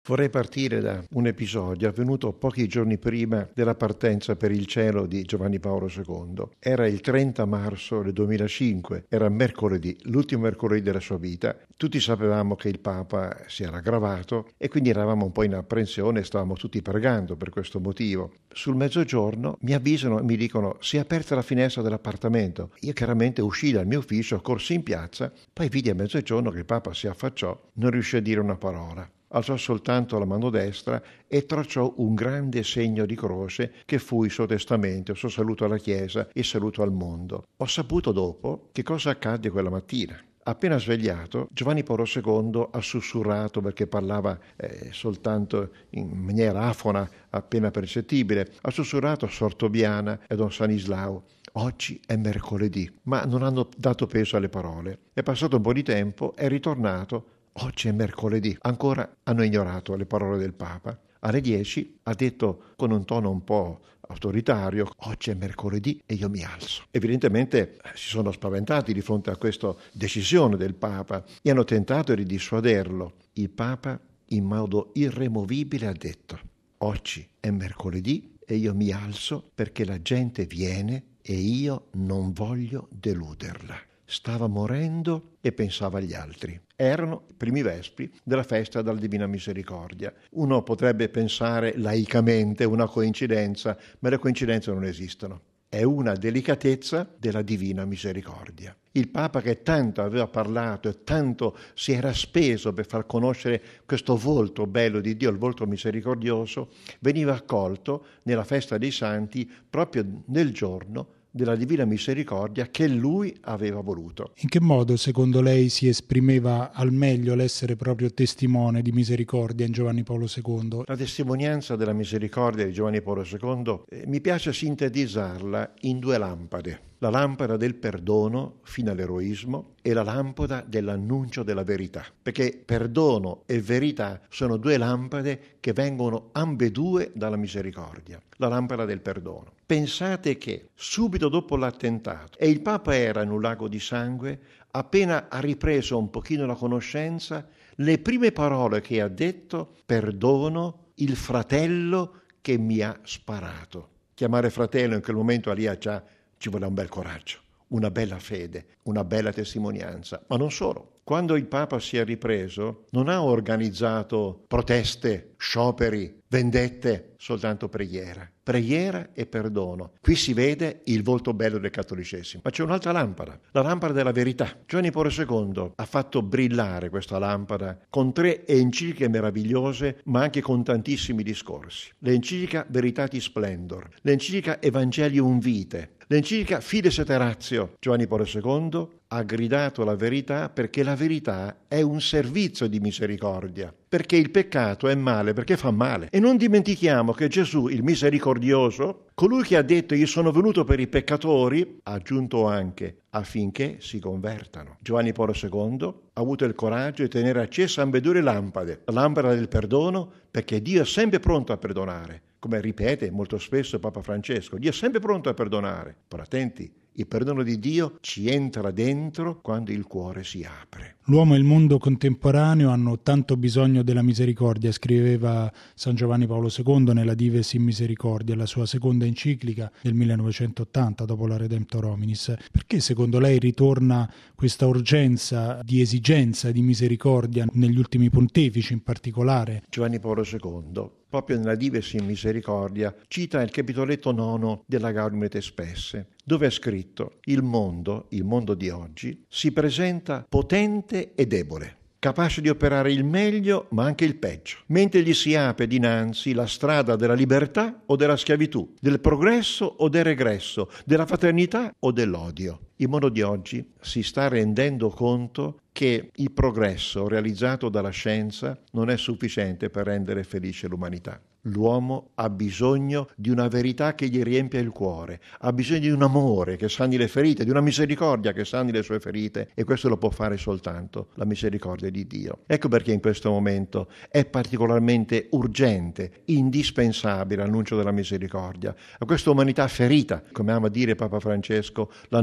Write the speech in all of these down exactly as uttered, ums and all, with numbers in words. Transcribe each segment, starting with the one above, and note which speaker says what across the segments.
Speaker 1: Vorrei partire da un episodio avvenuto pochi giorni prima della partenza per il cielo di Giovanni Paolo secondo. Era il trenta marzo del duemilacinque, era mercoledì, l'ultimo mercoledì della sua vita. Tutti sapevamo che il Papa si era aggravato e quindi eravamo un po' in apprensione e stavamo tutti pregando per questo motivo. Sul mezzogiorno mi avvisano e mi dicono: si è aperta la finestra dell'appartamento. Io chiaramente uscii dal mio ufficio, corsi in piazza, poi vidi a mezzogiorno che il Papa si affacciò, non riuscì a dire una parola. Alzò soltanto la mano destra e tracciò un grande segno di croce che fu il suo testamento, il suo saluto alla Chiesa e il saluto al mondo. Ho saputo dopo che cosa accadde quella mattina. Appena svegliato, Giovanni Paolo secondo ha sussurrato, perché parlava eh, soltanto in maniera afona, appena percettibile, ha sussurrato a Sor Tobiana e a Don Stanislao: oggi è mercoledì, ma non hanno dato peso alle parole. È passato un po' di tempo, è ritornato: oggi è mercoledì. Ancora hanno ignorato le parole del Papa. Alle dieci ha detto con un tono un po' autoritario: oggi è mercoledì e io mi alzo. Evidentemente si sono spaventati di fronte a questa decisione del Papa e hanno tentato di dissuaderlo. Il Papa, in modo irremovibile, ha detto: oggi è mercoledì e io mi alzo perché la gente viene e io non voglio deluderla. Stava morendo e pensava agli altri. Erano i primi vespri della festa della Divina Misericordia. Uno potrebbe pensare laicamente una coincidenza, ma le coincidenze non esistono. È una delicatezza della Divina Misericordia. Il Papa, che tanto aveva parlato e tanto si era speso per far conoscere questo volto bello di Dio, il volto misericordioso, veniva accolto nella festa dei Santi proprio nel giorno della Divina Misericordia che lui aveva voluto.
Speaker 2: In che modo, secondo lei, si esprimeva al meglio l'essere proprio testimone di misericordia in Giovanni Paolo secondo?
Speaker 1: La testimonianza della misericordia di Giovanni Paolo secondo eh, mi piace sintetizzarla in due lampade. La lampada del perdono fino all'eroismo e la lampada dell'annuncio della verità. Perché perdono e verità sono due lampade che vengono ambedue dalla misericordia. La lampada del perdono. Pensate che subito dopo l'attentato, e il Papa era in un lago di sangue, appena ha ripreso un pochino la conoscenza, le prime parole che ha detto: perdono il fratello che mi ha sparato. Chiamare fratello in quel momento lì già ci vuole un bel coraggio, una bella fede, una bella testimonianza. Ma non solo. Quando il Papa si è ripreso, non ha organizzato proteste, scioperi, vendette, soltanto preghiera. Preghiera e perdono. Qui si vede il volto bello del cattolicesimo. Ma c'è un'altra lampada, la lampada della verità. Giovanni Paolo secondo ha fatto brillare questa lampada con tre encicliche meravigliose, ma anche con tantissimi discorsi. L'enciclica Veritatis Splendor, l'enciclica Evangelium Vitae, l'enciclica Fides et Ratio. Giovanni Paolo secondo ha gridato la verità perché la verità è un servizio di misericordia, perché il peccato è male, perché fa male. E non dimentichiamo che Gesù, il misericordioso, colui che ha detto io sono venuto per i peccatori, ha aggiunto anche affinché si convertano. Giovanni Paolo secondo ha avuto il coraggio di tenere accesa ambedue le lampade, la lampada del perdono, perché Dio è sempre pronto a perdonare. Come ripete molto spesso Papa Francesco, Dio è sempre pronto a perdonare. Però attenti, il perdono di Dio ci entra dentro quando il cuore si apre.
Speaker 2: L'uomo e il mondo contemporaneo hanno tanto bisogno della misericordia, scriveva San Giovanni Paolo secondo nella Dives in Misericordia, la sua seconda enciclica del millenovecentottanta dopo la Redemptor Hominis. Perché secondo lei ritorna questa urgenza di esigenza di misericordia negli ultimi pontefici in particolare?
Speaker 1: Giovanni Paolo secondo, proprio nella Dives in Misericordia, cita il capitoletto nono della Gaudium et Spes, dove è scritto: il mondo, il mondo di oggi, si presenta potente e debole, capace di operare il meglio ma anche il peggio, mentre gli si apre dinanzi la strada della libertà o della schiavitù, del progresso o del regresso, della fraternità o dell'odio. Il mondo di oggi si sta rendendo conto che il progresso realizzato dalla scienza non è sufficiente per rendere felice l'umanità. L'uomo ha bisogno di una verità che gli riempia il cuore, ha bisogno di un amore che sani le ferite, di una misericordia che sani le sue ferite, e questo lo può fare soltanto la misericordia di Dio. Ecco perché in questo momento è particolarmente urgente, indispensabile l'annuncio della misericordia a questa umanità ferita, come ama dire Papa Francesco, l'annuncio che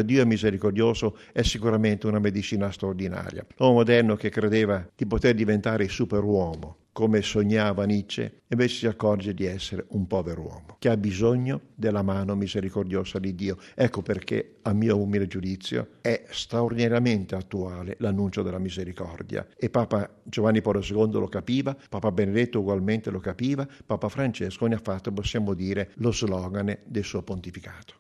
Speaker 1: che Dio è misericordioso è sicuramente una medicina straordinaria. L'uomo moderno che credeva di poter diventare il superuomo, come sognava Nietzsche, invece si accorge di essere un povero uomo che ha bisogno della mano misericordiosa di Dio. Ecco perché, a mio umile giudizio, è straordinariamente attuale l'annuncio della misericordia. E Papa Giovanni Paolo secondo lo capiva, Papa Benedetto ugualmente lo capiva, Papa Francesco ne ha fatto, possiamo dire, lo slogan del suo pontificato.